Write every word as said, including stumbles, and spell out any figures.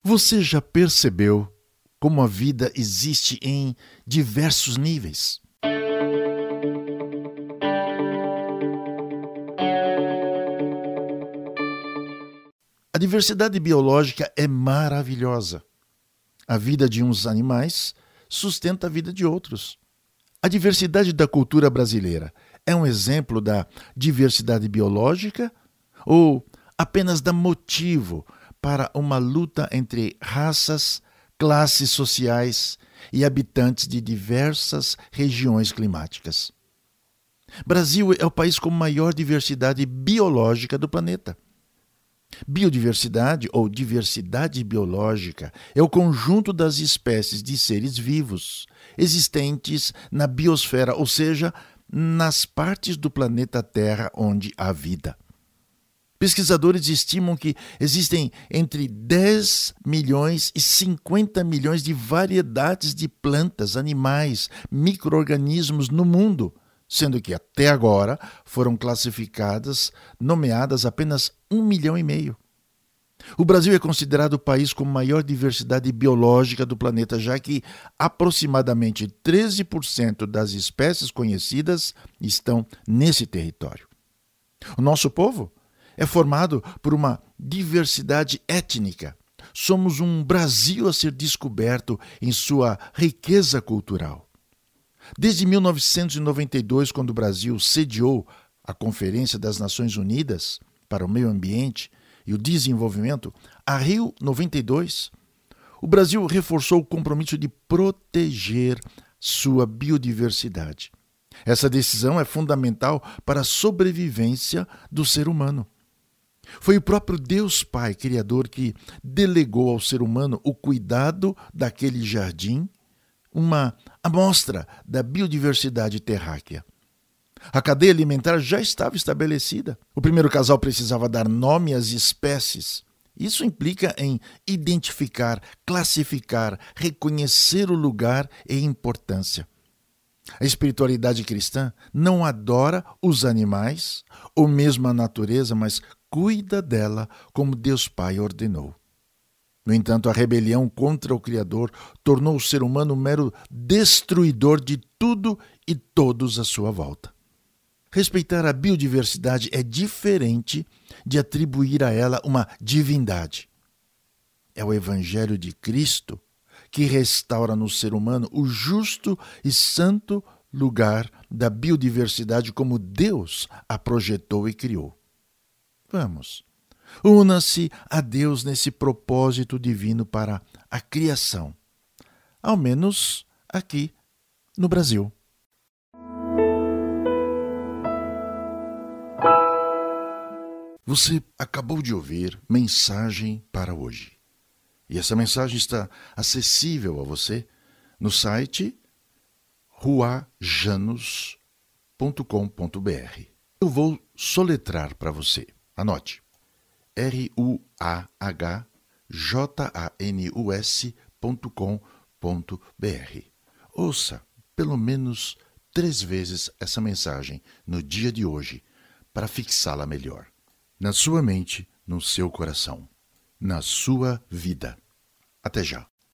Você já percebeu como a vida existe em diversos níveis? A diversidade biológica é maravilhosa. A vida de uns animais sustenta a vida de outros. A diversidade da cultura brasileira é um exemplo da diversidade biológica ou apenas dá motivo para uma luta entre raças, classes sociais e habitantes de diversas regiões climáticas? Brasil é o país com maior diversidade biológica do planeta. Biodiversidade ou diversidade biológica é o conjunto das espécies de seres vivos existentes na biosfera, ou seja, nas partes do planeta Terra onde há vida. Pesquisadores estimam que existem entre dez milhões e cinquenta milhões de variedades de plantas, animais, micro-organismos no mundo, sendo que até agora foram classificadas, nomeadas apenas um milhão e meio. O Brasil é considerado o país com maior diversidade biológica do planeta, já que aproximadamente treze por cento das espécies conhecidas estão nesse território. O nosso povo é formado por uma diversidade étnica. Somos um Brasil a ser descoberto em sua riqueza cultural. Desde mil novecentos e noventa e dois, quando o Brasil sediou a Conferência das Nações Unidas para o Meio Ambiente e o Desenvolvimento, a Rio noventa e dois, o Brasil reforçou o compromisso de proteger sua biodiversidade. Essa decisão é fundamental para a sobrevivência do ser humano. Foi o próprio Deus Pai Criador que delegou ao ser humano o cuidado daquele jardim, uma amostra da biodiversidade terráquea. A cadeia alimentar já estava estabelecida. O primeiro casal precisava dar nome às espécies. Isso implica em identificar, classificar, reconhecer o lugar e importância. A espiritualidade cristã não adora os animais ou mesmo a natureza, mas cuida dela como Deus Pai ordenou. No entanto, a rebelião contra o Criador tornou o ser humano um mero destruidor de tudo e todos à sua volta. Respeitar a biodiversidade é diferente de atribuir a ela uma divindade. É o Evangelho de Cristo que restaura no ser humano o justo e santo lugar da biodiversidade como Deus a projetou e criou. Vamos, una-se a Deus nesse propósito divino para a criação, ao menos aqui no Brasil. Você acabou de ouvir Mensagem para Hoje. E essa mensagem está acessível a você no site ruajanos ponto com ponto b r. Eu vou soletrar para você. Anote. R U A H J A N U S ponto com ponto b r. Ouça pelo menos três vezes essa mensagem no dia de hoje para fixá-la melhor. Na sua mente, no seu coração, na sua vida. Até já.